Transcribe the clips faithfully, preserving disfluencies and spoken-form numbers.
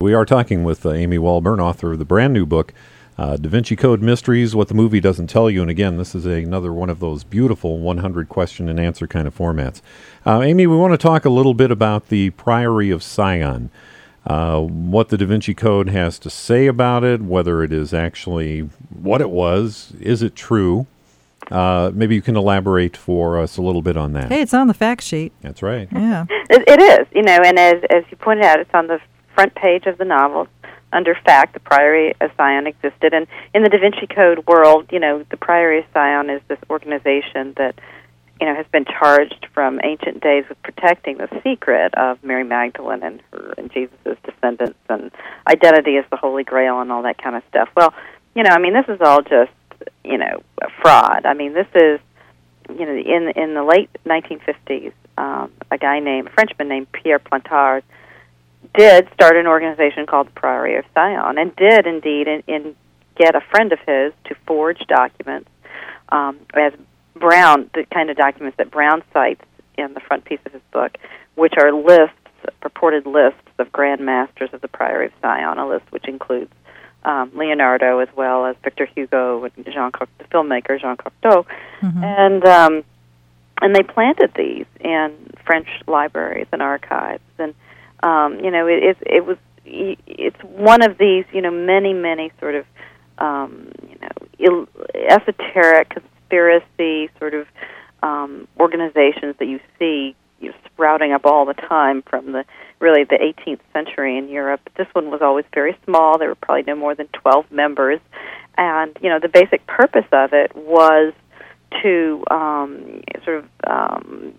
We are talking with uh, Amy Walburn, author of the brand new book, uh, Da Vinci Code Mysteries, What the Movie Doesn't Tell You. And again, this is a, another one of those beautiful one hundred question and answer kind of formats. Uh, Amy, we want to talk a little bit about the Priory of Sion, uh, what the Da Vinci Code has to say about it, whether it is actually what it was, is it true? Uh, maybe you can elaborate for us a little bit on that. Hey, it's on the fact sheet. That's right. Yeah. It, it is, you know, and as as you pointed out, it's on the front page of the novel. Under fact, the Priory of Sion existed. And in the Da Vinci Code world, you know, the Priory of Sion is this organization that, you know, has been charged from ancient days with protecting the secret of Mary Magdalene and her and Jesus' descendants and identity as the Holy Grail and all that kind of stuff. Well, you know, I mean, this is all just, you know, a fraud. I mean, this is, you know, in in the late nineteen fifties, um, a guy named, a Frenchman named Pierre Plantard did start an organization called the Priory of Sion, and did indeed in, in get a friend of his to forge documents, um, as Brown, the kind of documents that Brown cites in the front piece of his book, which are lists, purported lists of Grand Masters of the Priory of Sion, a list which includes um, Leonardo as well as Victor Hugo and Jean Cocteau, the filmmaker Jean Cocteau, mm-hmm. and um, and they planted these in French libraries and archives, and um, you know it, it it was it's one of these you know many many sort of um, you know il- esoteric conspiracy sort of um, organizations that you see you know, sprouting up all the time from the really the eighteenth century in Europe. This one was always very small. There were probably no more than twelve members, and you know the basic purpose of it was to um, sort of um,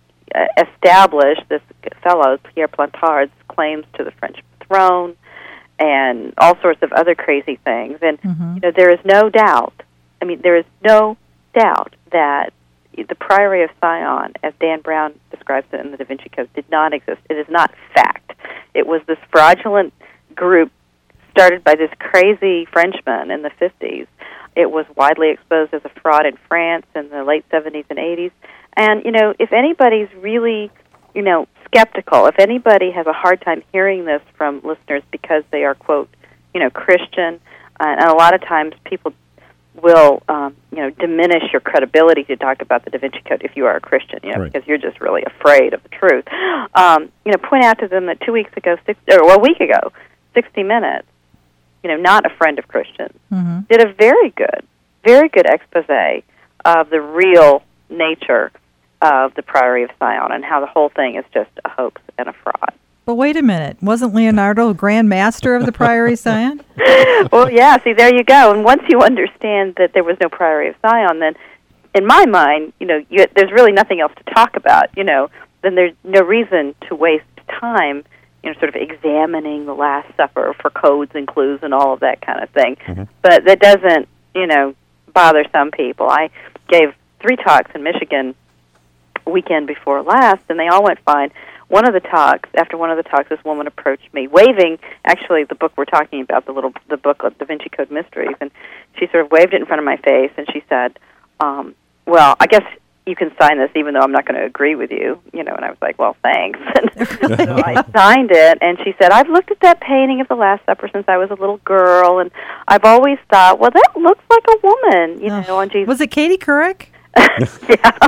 establish this fellow Pierre Plantard's claims to the French throne and all sorts of other crazy things. And mm-hmm. you know there is no doubt. I mean, there is no doubt that the Priory of Sion, as Dan Brown describes it in the Da Vinci Code, did not exist. It is not fact. It was this fraudulent group started by this crazy Frenchman in the fifties. It was widely exposed as a fraud in France in the late seventies and eighties. And, you know, if anybody's really, you know, skeptical, if anybody has a hard time hearing this from listeners because they are, quote, you know, Christian, uh, and a lot of times people will, um, you know, diminish your credibility to talk about the Da Vinci Code if you are a Christian, you know, right. because you're just really afraid of the truth. Um, you know, point out to them that two weeks ago, six, or well, a week ago, sixty minutes, you know, not a friend of Christians, mm-hmm. did a very good, very good expose of the real nature of the Priory of Sion and how the whole thing is just a hoax and a fraud. But wait a minute, wasn't Leonardo a Grand Master of the Priory of Sion? Well, yeah, see, there you go. And once you understand that there was no Priory of Sion, then in my mind, you know, you, there's really nothing else to talk about, you know, then there's no reason to waste time, you know, sort of examining the Last Supper for codes and clues and all of that kind of thing. Mm-hmm. But that doesn't, you know, bother some people. I gave three talks in Michigan weekend before last, and they all went fine. One of the talks, after one of the talks, this woman approached me, waving, actually, the book we're talking about, the little, the book of Da Vinci Code Mysteries, and she sort of waved it in front of my face, and she said, um, well, I guess you can sign this even though I'm not going to agree with you, you know, and I was like, well, thanks. And so I signed it, and she said, I've looked at that painting of the Last Supper since I was a little girl, and I've always thought, well, that looks like a woman, you oh. know, on Jesus. Was it Katie Couric? Yeah.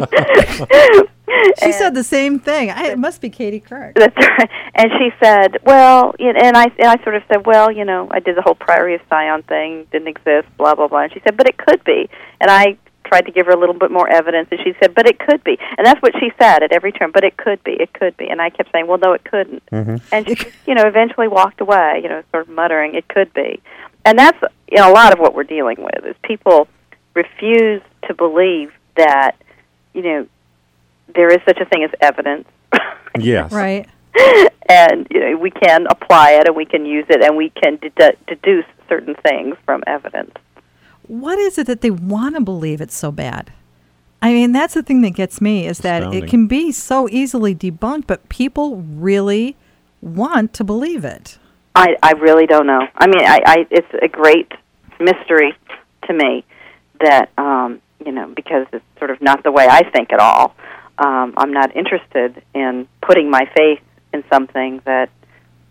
She and said the same thing. I, it must be Katie Couric. That's right. And she said, well, you know, and I and I sort of said, well, you know, I did the whole Priory of Sion thing, didn't exist, blah, blah, blah. And she said, but it could be. And I tried to give her a little bit more evidence, and she said, but it could be. And that's what she said at every turn, but it could be, it could be. And I kept saying, well, no, it couldn't. Mm-hmm. And she, you know, eventually walked away, you know, sort of muttering, it could be. And that's, you know, a lot of what we're dealing with is people refuse to believe that, you know, there is such a thing as evidence. Yes. Right. And, you know, we can apply it and we can use it and we can dedu- deduce certain things from evidence. What is it that they want to believe it's so bad? I mean, that's the thing that gets me is that Astounding. It can be so easily debunked, but people really want to believe it. I, I really don't know. I mean, I, I it's a great mystery to me that, um, you know, because it's sort of not the way I think at all. Um, I'm not interested in putting my faith in something that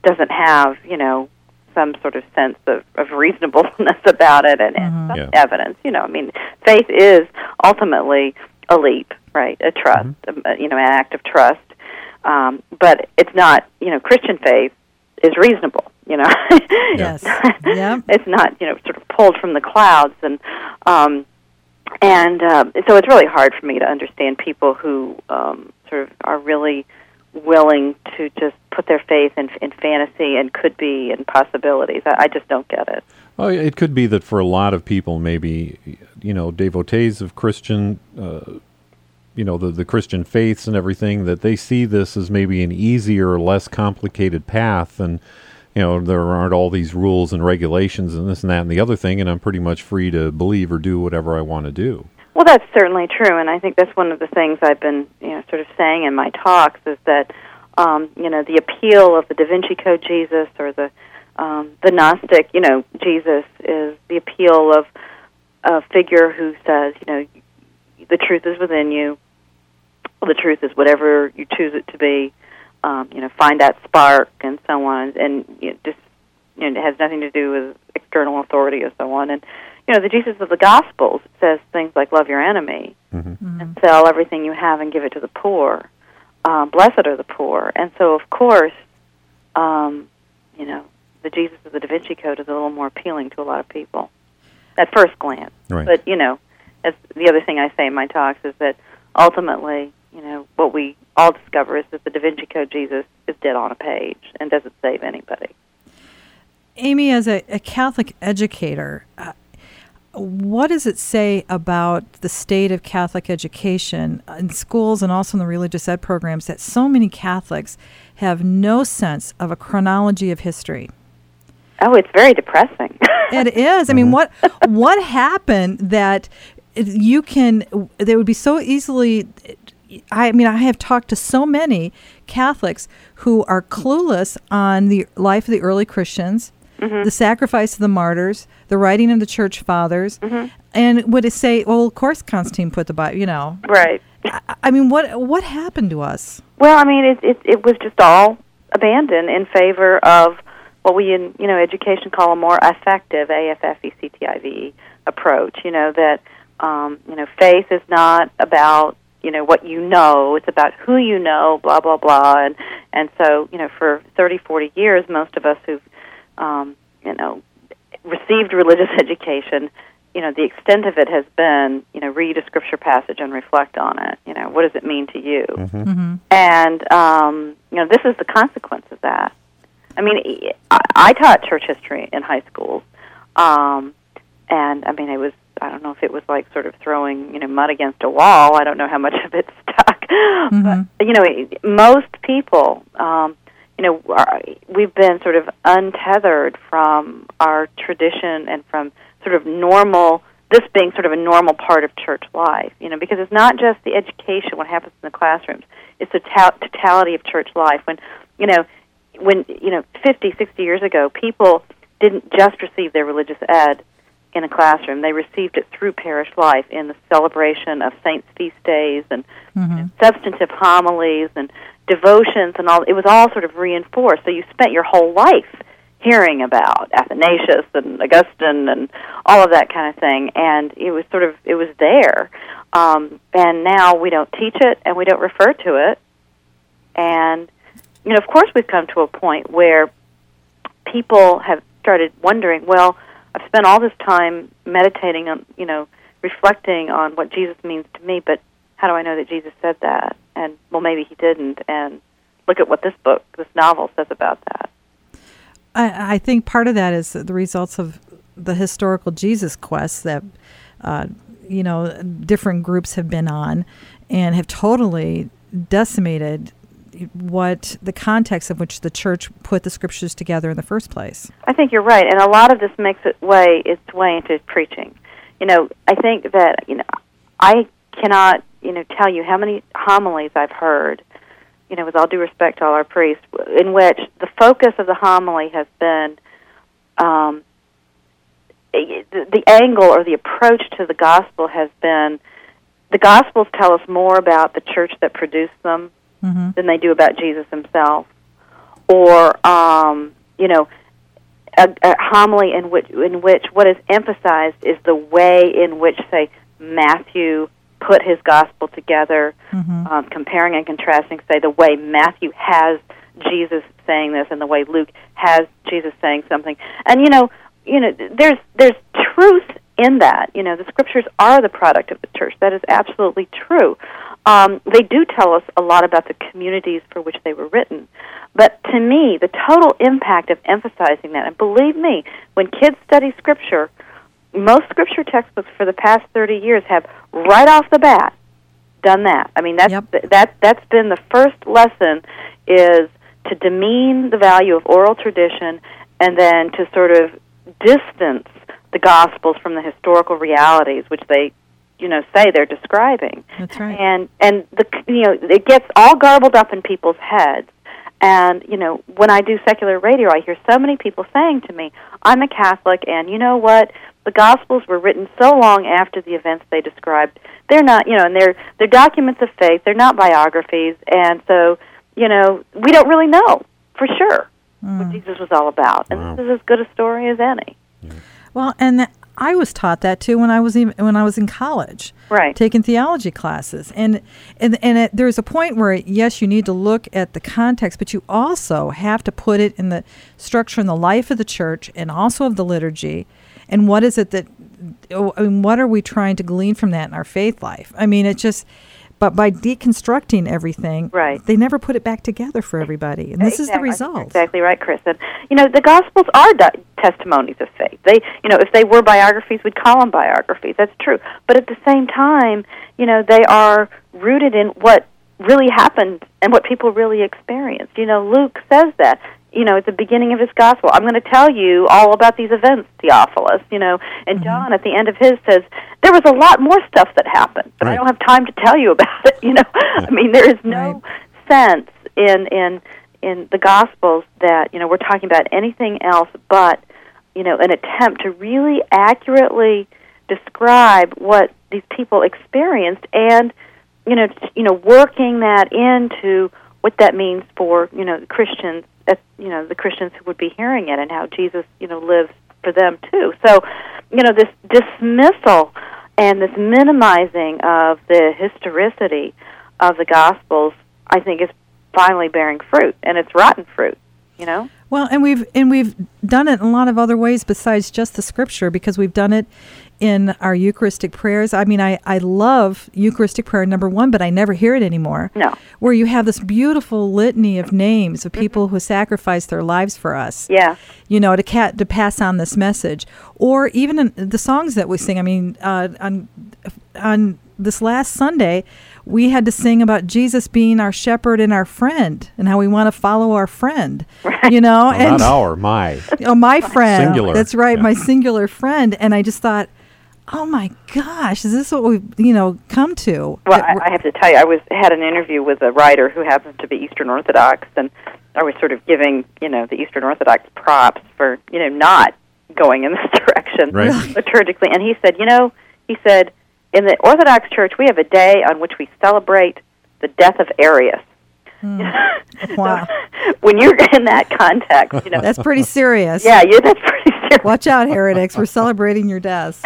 doesn't have, you know, some sort of sense of, of reasonableness about it and, and Mm-hmm. some Yeah. evidence. You know, I mean, faith is ultimately a leap, right? A trust, Mm-hmm. a, you know, an act of trust. Um, but it's not, you know, Christian faith is reasonable, you know. Yes. Yep. It's not, you know, sort of pulled from the clouds. And um, and uh, so it's really hard for me to understand people who um, sort of are really willing to just put their faith in, in fantasy and could be and possibilities. I, I just don't get it. Well, it could be that for a lot of people, maybe, you know, devotees of Christian, uh, you know, the, the Christian faiths and everything, that they see this as maybe an easier, less complicated path, and, you know, there aren't all these rules and regulations and this and that and the other thing, and I'm pretty much free to believe or do whatever I want to do. Well, that's certainly true, and I think that's one of the things I've been, you know, sort of saying in my talks is that, um, you know, the appeal of the Da Vinci Code Jesus or the um, the Gnostic, you know, Jesus is the appeal of a figure who says, you know, the truth is within you. Well, the truth is whatever you choose it to be. Um, you know, find that spark and so on, and you know, just you know, it has nothing to do with external authority or so on. And you know, the Jesus of the Gospels says things like love your enemy Mm-hmm. Mm-hmm. and sell everything you have and give it to the poor. Um, blessed are the poor. And so, of course, um, you know, the Jesus of the Da Vinci Code is a little more appealing to a lot of people at first glance. Right. But, you know, as the other thing I say in my talks is that ultimately, you know, what we all discover is that the Da Vinci Code Jesus is dead on a page and doesn't save anybody. Amy, as a, a Catholic educator, uh, what does it say about the state of Catholic education in schools and also in the religious ed programs that so many Catholics have no sense of a chronology of history? Oh, it's very depressing. It is. I mean, what what happened that you can, they would be so easily, I mean, I have talked to so many Catholics who are clueless on the life of the early Christians, mm-hmm. the sacrifice of the martyrs, the writing of the church fathers, mm-hmm. and would say, well, of course Constantine put the Bible, you know. Right. I, I mean, what what happened to us? Well, I mean, it, it it was just all abandoned in favor of what we in you know education call a more effective A F F E C T I V E approach. You know that um, you know faith is not about you know what you know; it's about who you know. Blah blah blah, and and so you know for thirty, forty years, most of us who've um, you know received religious education, you know the extent of it has been you know read a scripture passage and reflect on it. You know what does it mean to you? Mm-hmm. Mm-hmm. And um, you know this is the consequence of that. I mean, I, I taught church history in high schools, um, and I mean, it was, I don't know if it was like sort of throwing, you know, mud against a wall. I don't know how much of it stuck. Mm-hmm. But, you know, most people, um, you know, are, we've been sort of untethered from our tradition and from sort of normal, this being sort of a normal part of church life, you know, because it's not just the education, what happens in the classrooms, it's the to- totality of church life. When, you know, when, you know, fifty, sixty years ago, people didn't just receive their religious ed in a classroom. They received it through parish life in the celebration of saints' feast days and mm-hmm. you know, substantive homilies and devotions and all. It was all sort of reinforced. So you spent your whole life hearing about Athanasius and Augustine and all of that kind of thing. And it was sort of, it was there. Um, and now we don't teach it and we don't refer to it. And you know, of course, we've come to a point where people have started wondering, well, I've spent all this time meditating on, you know, reflecting on what Jesus means to me, but how do I know that Jesus said that? And, well, maybe he didn't, and look at what this book, this novel says about that. I, I think part of that is the results of the historical Jesus quest that, uh, you know, different groups have been on and have totally decimated what the context of which the church put the scriptures together in the first place. I think you're right, and a lot of this makes it way its way into preaching. You know, I think that you know, I cannot you know tell you how many homilies I've heard. You know, with all due respect to all our priests, in which the focus of the homily has been um, the, the angle or the approach to the gospel has been the Gospels tell us more about the church that produced them. Mm-hmm. than they do about Jesus himself. or um, you know, a, a homily in which in which what is emphasized is the way in which, say, Matthew put his gospel together, mm-hmm. um, comparing and contrasting, say, the way Matthew has Jesus saying this and the way Luke has Jesus saying something. And, you know, you know, there's there's truth in that. You know, the Scriptures are the product of the church. That is absolutely true. Um, they do tell us a lot about the communities for which they were written. But to me, the total impact of emphasizing that, and believe me, when kids study Scripture, most Scripture textbooks for the past thirty years have, right off the bat, done that. I mean, that's, yep. that, that's been the first lesson, is to demean the value of oral tradition and then to sort of distance the Gospels from the historical realities which they, you know, say they're describing. That's right. And, and the, you know, it gets all garbled up in people's heads. And, you know, when I do secular radio, I hear so many people saying to me, I'm a Catholic, and you know what? The Gospels were written so long after the events they described. They're not, you know, and they're, they're documents of faith. They're not biographies. And so, you know, we don't really know for sure mm. what Jesus was all about. And wow. this is as good a story as any. Yeah. Well, and th- I was taught that too when I was even, when I was in college, right? Taking theology classes, and and and it, there's a point where yes, you need to look at the context, but you also have to put it in the structure and the life of the church, and also of the liturgy, and what is it that, and what are we trying to glean from that in our faith life? I mean, it just. But by deconstructing everything, right. they never put it back together for everybody. And this exactly. is the result. Exactly right, Chris. And, you know, the Gospels are di- testimonies of faith. They, you know, if they were biographies, we'd call them biographies. That's true. But at the same time, you know, they are rooted in what really happened and what people really experienced. You know, Luke says that. You know, at the beginning of his gospel, I'm going to tell you all about these events, Theophilus, you know, and mm-hmm. John at the end of his says, there was a lot more stuff that happened, but right. I don't have time to tell you about it, you know. Yeah. I mean, there is no right. sense in, in, in the Gospels that, you know, we're talking about anything else but, you know, an attempt to really accurately describe what these people experienced and, you know, t- you know, working that into what that means for, you know, Christians, uh, you know, the Christians who would be hearing it, and how Jesus, you know, lives for them too. So, you know, this dismissal and this minimizing of the historicity of the Gospels, I think, is finally bearing fruit, and it's rotten fruit, you know? Well, and we've and we've done it in a lot of other ways besides just the Scripture, because we've done it in our Eucharistic prayers. I mean, I, I love Eucharistic prayer number one, but I never hear it anymore. No. Where you have this beautiful litany of names of people mm-hmm. who sacrificed their lives for us. Yeah. You know, to ca- to pass on this message. Or even in the songs that we sing. I mean, uh, on on this last Sunday, we had to sing about Jesus being our shepherd and our friend, and how we want to follow our friend. Right. You know, well, and not our, my. Oh, my friend. Singular. That's right, yeah. my singular friend. And I just thought, oh my gosh, is this what we've, you know, come to? Well, I, I have to tell you, I was had an interview with a writer who happens to be Eastern Orthodox, and I was sort of giving, you know, the Eastern Orthodox props for, you know, not going in this direction right. liturgically. And he said, you know, he said, in the Orthodox Church, we have a day on which we celebrate the death of Arius. Mm. Wow. So when you're in that context, you know. That's pretty serious. Yeah, yeah, that's pretty serious. Watch out, heretics. We're celebrating your deaths.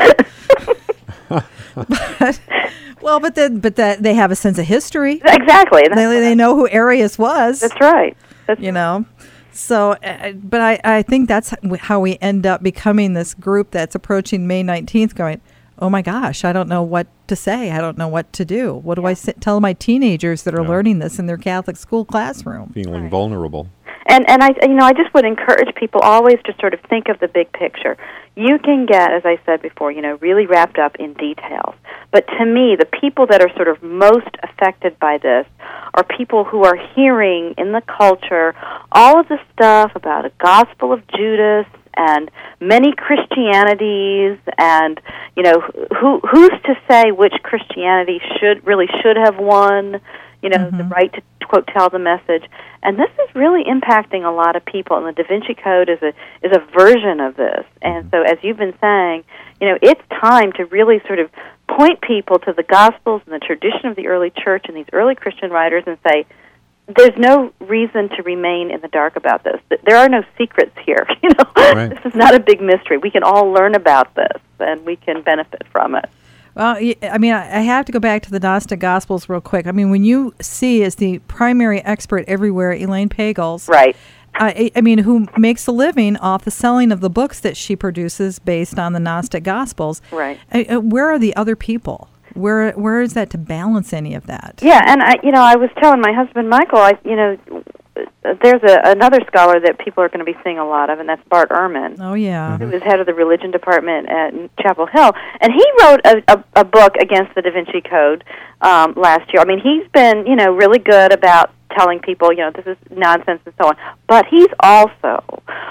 but, well, but then, but that they have a sense of history. Exactly. They, they know who Arius was. That's right. That's you know. So, uh, but I, I think that's how we end up becoming this group that's approaching May nineteenth going, oh my gosh, I don't know what to say. I don't know what to do. What do yeah. I say, tell my teenagers that are yeah. learning this in their Catholic school classroom? Feeling right. vulnerable. And and I you know I just would encourage people always to sort of think of the big picture. You can get, as I said before, you know, really wrapped up in details. But to me, the people that are sort of most affected by this are people who are hearing in the culture all of the stuff about a Gospel of Judas and many Christianities, and you know, who who's to say which Christianity should really should have won, you know, mm-hmm. the right to quote tell the message. And this is really impacting a lot of people, and the Da Vinci Code is a is a version of this. And so, as you've been saying, you know, it's time to really sort of point people to the Gospels and the tradition of the early church and these early Christian writers and say, there's no reason to remain in the dark about this. There are no secrets here. You know, right. This is not a big mystery. We can all learn about this, and we can benefit from it. Well, I mean, I have to go back to the Gnostic Gospels real quick. I mean, when you see as the primary expert everywhere, Elaine Pagels, right? I, I mean, who makes a living off the selling of the books that she produces based on the Gnostic Gospels, right? I, where are the other people? Where where is that to balance any of that? Yeah, and I, you know, I was telling my husband Michael, I, you know, there's a, another scholar that people are going to be seeing a lot of, and that's Bart Ehrman. Oh yeah, who was head of the religion department at Chapel Hill, and he wrote a, a, a book against the Da Vinci Code um, last year. I mean, he's been, you know, really good about telling people, you know, this is nonsense and so on. But he's also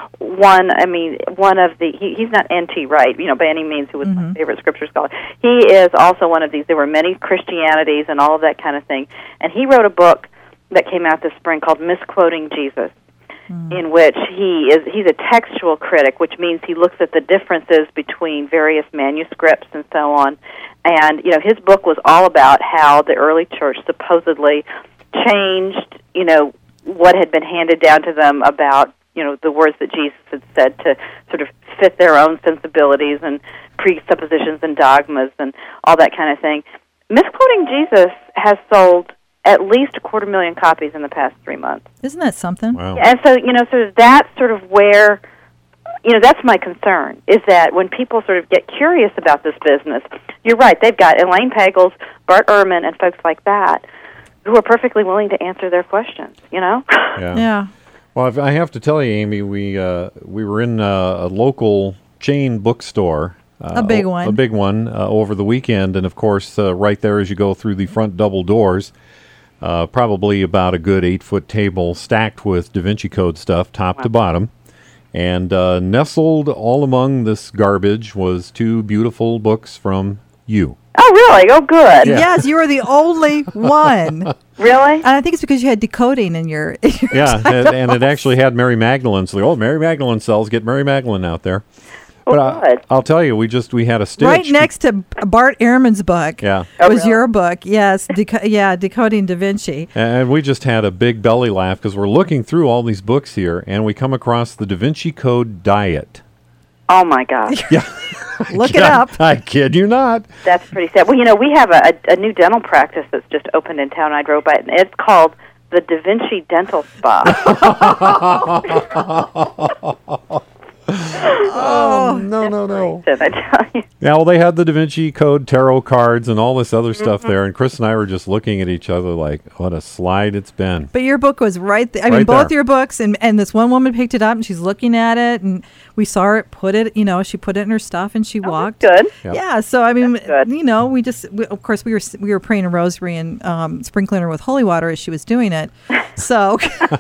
one, I mean, one of the, he, he's not N T Wright, you know, by any means, who was mm-hmm. my favorite scripture scholar. He is also one of these, there were many Christianities and all of that kind of thing. And he wrote a book that came out this spring called Misquoting Jesus, mm. in which he is, he's a textual critic, which means he looks at the differences between various manuscripts and so on. And, you know, his book was all about how the early church supposedly changed, you know, what had been handed down to them about, you know, the words that Jesus had said to sort of fit their own sensibilities and presuppositions and dogmas and all that kind of thing. Misquoting Jesus has sold at least a quarter million copies in the past three months. Isn't that something? Wow. And so, you know, so that's sort of where, you know, that's my concern, is that when people sort of get curious about this business, you're right, they've got Elaine Pagels, Bart Ehrman, and folks like that, who are perfectly willing to answer their questions, you know? Yeah. yeah. Well, if I have to tell you, Amy, we uh, we were in uh, a local chain bookstore. Uh, a big one. A big one uh, over the weekend. And, of course, uh, right there as you go through the front double doors, uh, probably about a good eight-foot table stacked with Da Vinci Code stuff, top wow. to bottom. And uh, nestled all among this garbage was two beautiful books from you. Oh, really? Oh, good. Yeah. Yes, you were the only one. Really? And I think it's because you had decoding in your, in your yeah, and, and it actually had Mary Magdalene. So, oh, Mary Magdalene sells. Get Mary Magdalene out there. Oh, but good. I, I'll tell you, we just we had a stitch. Right next to Bart Ehrman's book. Yeah. Oh, was really? your book. Yes. Deco- yeah, Decoding Da Vinci. And we just had a big belly laugh because we're looking through all these books here, and we come across the Da Vinci Code Diet. Oh, my gosh. Yeah. Look it up. I kid you not. That's pretty sad. Well, you know, we have a, a new dental practice that's just opened in town. I drove by it, and it's called the Da Vinci Dental Spa. Oh, no, no, no. I tell you. Yeah, well, they had the Da Vinci Code tarot cards and all this other mm-hmm. stuff there, and Chris and I were just looking at each other like, what a slide it's been. But your book was right there. I right mean, both there. your books, and, and this one woman picked it up, and she's looking at it, and we saw her put it, you know, she put it in her stuff, and she oh, walked. Good. Yep. Yeah, so, I mean, good. you know, we just, we, of course, we were we were praying a rosary and um, sprinkling her with holy water as she was doing it. So...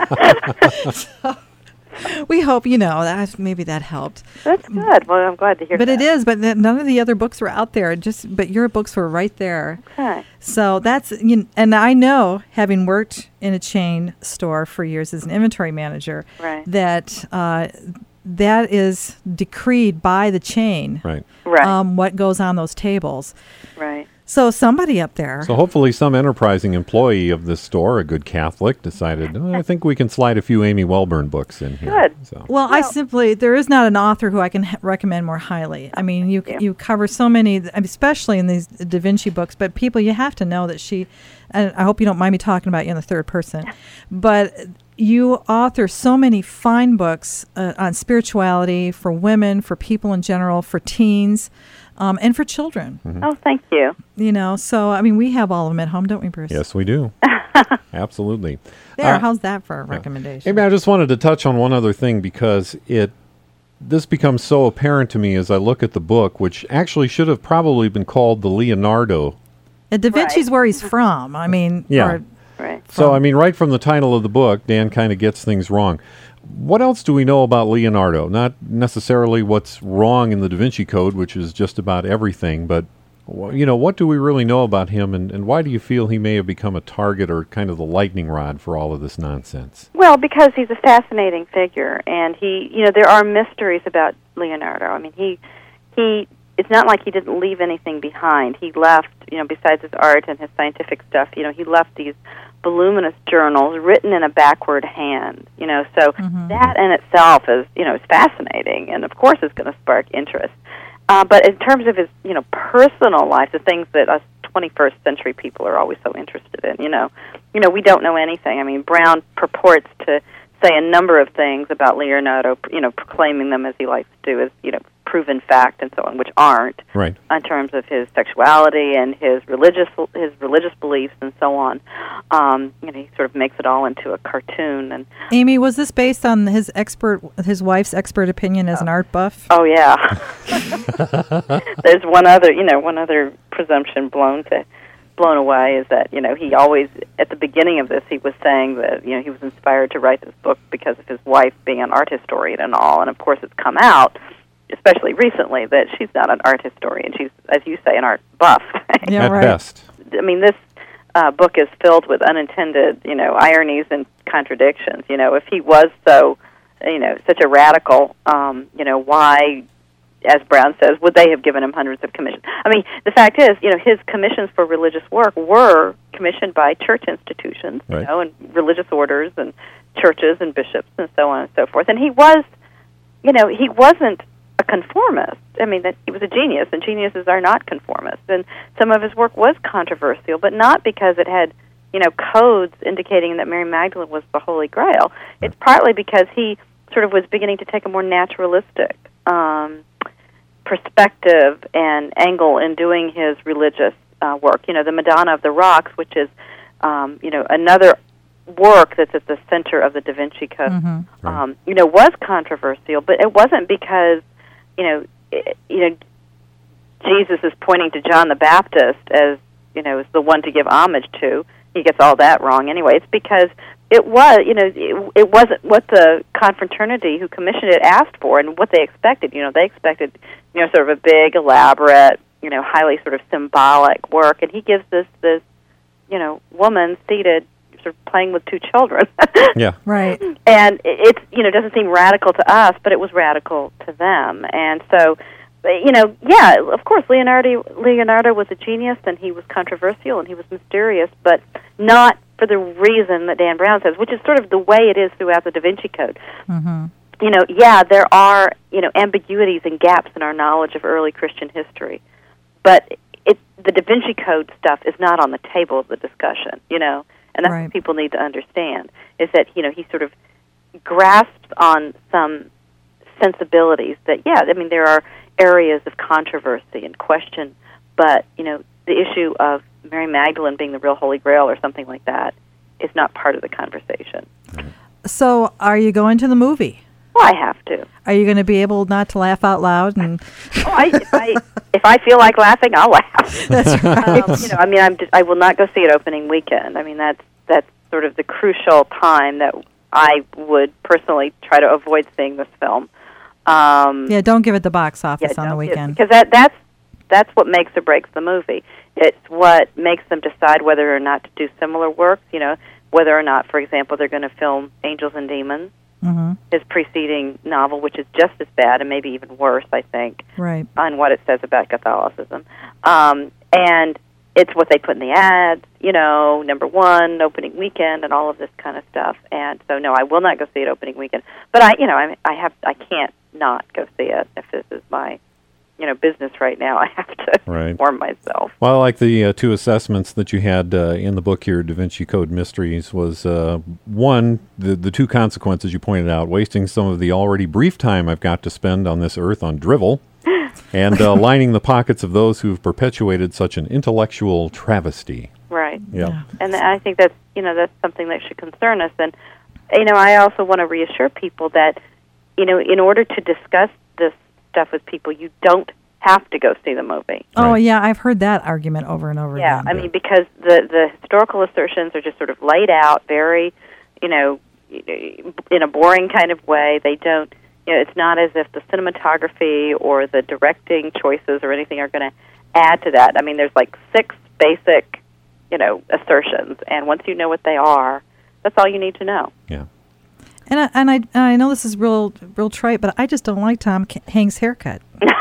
so we hope, you know, that maybe that helped. That's good. Well, I'm glad to hear but that. But it is, but th- none of the other books were out there. Just, but your books were right there. Okay. So that's, you know, and I know, having worked in a chain store for years as an inventory manager, right. that uh, that is decreed by the chain. Right. Right. Um, what goes on those tables. Right. So somebody up there. So hopefully some enterprising employee of this store, a good Catholic, decided, oh, I think we can slide a few Amy Wellburn books in here. Good. So. Well, well, I simply, there is not an author who I can h- recommend more highly. I mean, you you. you cover so many, especially in these Da Vinci books, but people, you have to know that she, and I hope you don't mind me talking about you in the third person, but you author so many fine books uh, on spirituality for women, for people in general, for teens. Um, and for children. Mm-hmm. Oh, thank you. You know, so, I mean, we have all of them at home, don't we, Bruce? Yes, we do. Absolutely. There, uh, how's that for a yeah. recommendation? Amy, I just wanted to touch on one other thing because it this becomes so apparent to me as I look at the book, which actually should have probably been called the Leonardo. And Da Vinci's right. where he's from. I mean, yeah. or, Right. So, I mean, right from the title of the book, Dan kind of gets things wrong. What else do we know about Leonardo? Not necessarily what's wrong in the Da Vinci Code, which is just about everything, but, you know, what do we really know about him, and, and why do you feel he may have become a target or kind of the lightning rod for all of this nonsense? Well, because he's a fascinating figure, and he, you know, there are mysteries about Leonardo. I mean, he, he, it's not like he didn't leave anything behind. He left, you know, besides his art and his scientific stuff, you know, he left these voluminous journals written in a backward hand. You know, so mm-hmm. that in itself is, you know, is fascinating, and of course is going to spark interest. Uh, but in terms of his, you know, personal life, the things that us twenty-first century people are always so interested in, you know, you know, we don't know anything. I mean, Brown purports to say a number of things about Leonardo, you know, proclaiming them as he likes to do as, you know, proven fact and so on, which aren't, right, in terms of his sexuality and his religious his religious beliefs and so on. Um, you know, he sort of makes it all into a cartoon. And Amy, was this based on his expert, his wife's expert opinion as oh. an art buff? Oh yeah. There's one other, you know, one other presumption blown to blown away is that, you know, he always, at the beginning of this, he was saying that, you know, he was inspired to write this book because of his wife being an art historian and all, and of course it's come out, especially recently, that she's not an art historian. She's, as you say, an art buff. Yeah, At right. best. I mean, this uh, book is filled with unintended, you know, ironies and contradictions. You know, if he was so, you know, such a radical, um, you know, why, as Brown says, would they have given him hundreds of commissions? I mean, the fact is, you know, his commissions for religious work were commissioned by church institutions, right. you know, and religious orders and churches and bishops and so on and so forth. And he was, you know, he wasn't a conformist. I mean, that he was a genius, and geniuses are not conformists. And some of his work was controversial, but not because it had, you know, codes indicating that Mary Magdalene was the Holy Grail. It's partly because he sort of was beginning to take a more naturalistic um, perspective and angle in doing his religious uh, work. You know, the Madonna of the Rocks, which is, um, you know, another work that's at the center of the Da Vinci Code, Mm-hmm. um, you know, was controversial, but it wasn't because, you know, it, you know, Jesus is pointing to John the Baptist as, you know, as the one to give homage to. He gets all that wrong anyway. It's because it was, you know, it, it wasn't what the confraternity who commissioned it asked for and what they expected. You know, they expected, you know, sort of a big, elaborate, you know, highly sort of symbolic work, and he gives this, this, you know, woman seated, sort of playing with two children. Yeah. Right. And it's, you know, doesn't seem radical to us, but it was radical to them. And so, you know, yeah, of course, Leonardo Leonardo was a genius, and he was controversial, and he was mysterious, but not for the reason that Dan Brown says, which is sort of the way it is throughout the Da Vinci Code. Mm-hmm. You know, yeah, there are, you know, ambiguities and gaps in our knowledge of early Christian history, but it, the Da Vinci Code stuff is not on the table of the discussion, you know. And that's right. what people need to understand, is that, you know, he sort of grasps on some sensibilities that, yeah, I mean, there are areas of controversy and question, but, you know, the issue of Mary Magdalene being the real Holy Grail or something like that is not part of the conversation. So are you going to the movie? Well, I have to. Are you going to be able not to laugh out loud? And oh, I, if, I, if I feel like laughing, I'll laugh. That's right. Um, you know, I mean, I'm just, I will not go see it opening weekend. I mean, that's that's sort of the crucial time that I would personally try to avoid seeing this film. Um, yeah, don't give it the box office yeah, on the weekend. Because that that's that's what makes or breaks the movie. It's what makes them decide whether or not to do similar works. You know, whether or not, for example, they're going to film Angels and Demons, mm-hmm. his preceding novel, which is just as bad and maybe even worse, I think, right. on what it says about Catholicism. Um, and it's what they put in the ads, you know, number one, opening weekend, and all of this kind of stuff. And so, no, I will not go see it opening weekend. But I, you know, I, I have, I can't not go see it if this is my, you know, business right now. I have to right. inform myself. Well, I like the uh, two assessments that you had uh, in the book here, Da Vinci Code Mysteries, was uh, one, the, the two consequences you pointed out, wasting some of the already brief time I've got to spend on this earth on drivel, and uh, lining the pockets of those who've perpetuated such an intellectual travesty. Right. Yep. Yeah. And I think that's, you know, that's something that should concern us. And, you know, I also want to reassure people that, you know, in order to discuss this stuff with people, you don't have to go see the movie. Oh, Right. yeah, I've heard that argument over and over Yeah, again. I mean, because the, the historical assertions are just sort of laid out very, you know, in a boring kind of way. They don't, you know, it's not as if the cinematography or the directing choices or anything are going to add to that. I mean, there's like six basic, you know, assertions, and once you know what they are, that's all you need to know. Yeah. And I, and I I know this is real real trite, but I just don't like Tom Hanks' haircut.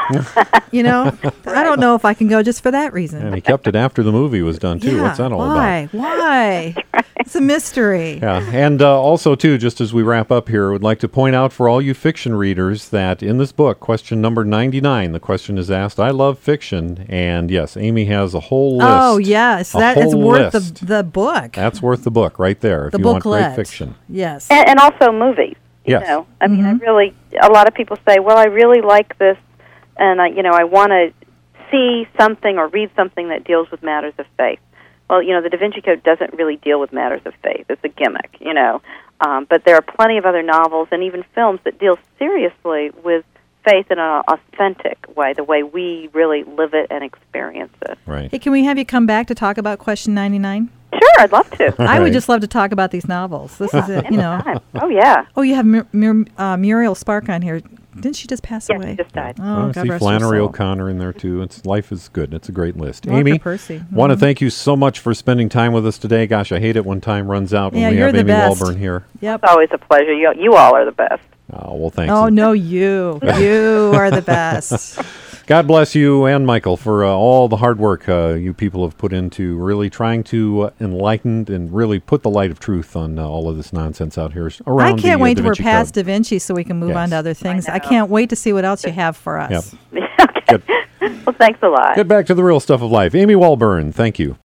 You know, I don't know if I can go just for that reason. And he kept it after the movie was done, too. Yeah, What's that all why? about? Why? Why? It's a mystery. Yeah, and uh, also, too, just as we wrap up here, I would like to point out for all you fiction readers that in this book, question number ninety-nine, the question is asked, I love fiction, and yes, Amy has a whole list. Oh, yes, that is worth the, the book. That's worth the book right there if the you booklet. want great fiction. Yes. And, and also movies. You yes. know, I mean, Mm-hmm. I really, a lot of people say, well, I really like this, and, I, you know, I want to see something or read something that deals with matters of faith. Well, you know, the Da Vinci Code doesn't really deal with matters of faith. It's a gimmick, you know. Um, but there are plenty of other novels and even films that deal seriously with faith in an authentic way, the way we really live it and experience it. Right. Hey, can we have you come back to talk about question ninety-nine? Sure, I'd love to. I right. would just love to talk about these novels. This is it, you know. Oh, yeah. Oh, you have Mur- Mur- uh, Muriel Spark on here. Didn't she just pass Yes, away? she just died. Oh, I God see rest her Flannery soul. O'Connor in there, too. It's Life is good. It's a great list. Walker Amy, Percy. want to Mhm. thank you so much for spending time with us today. Gosh, I hate it when time runs out when Yeah, we you're have the Amy best. Walburn here. Yep. It's always a pleasure. You, you all are the best. Oh, well, thanks. Oh, no, you. You are the best. God bless you and Michael for uh, all the hard work uh, you people have put into really trying to uh, enlighten and really put the light of truth on uh, all of this nonsense out here around I can't the, wait uh, till Da we're Vinci past Code. Da Vinci so we can move Yes. on to other things. I I, know. can't wait to see what else you have for us. Yep. Okay. Well, thanks a lot. Get back to the real stuff of life. Amy Walburn, thank you.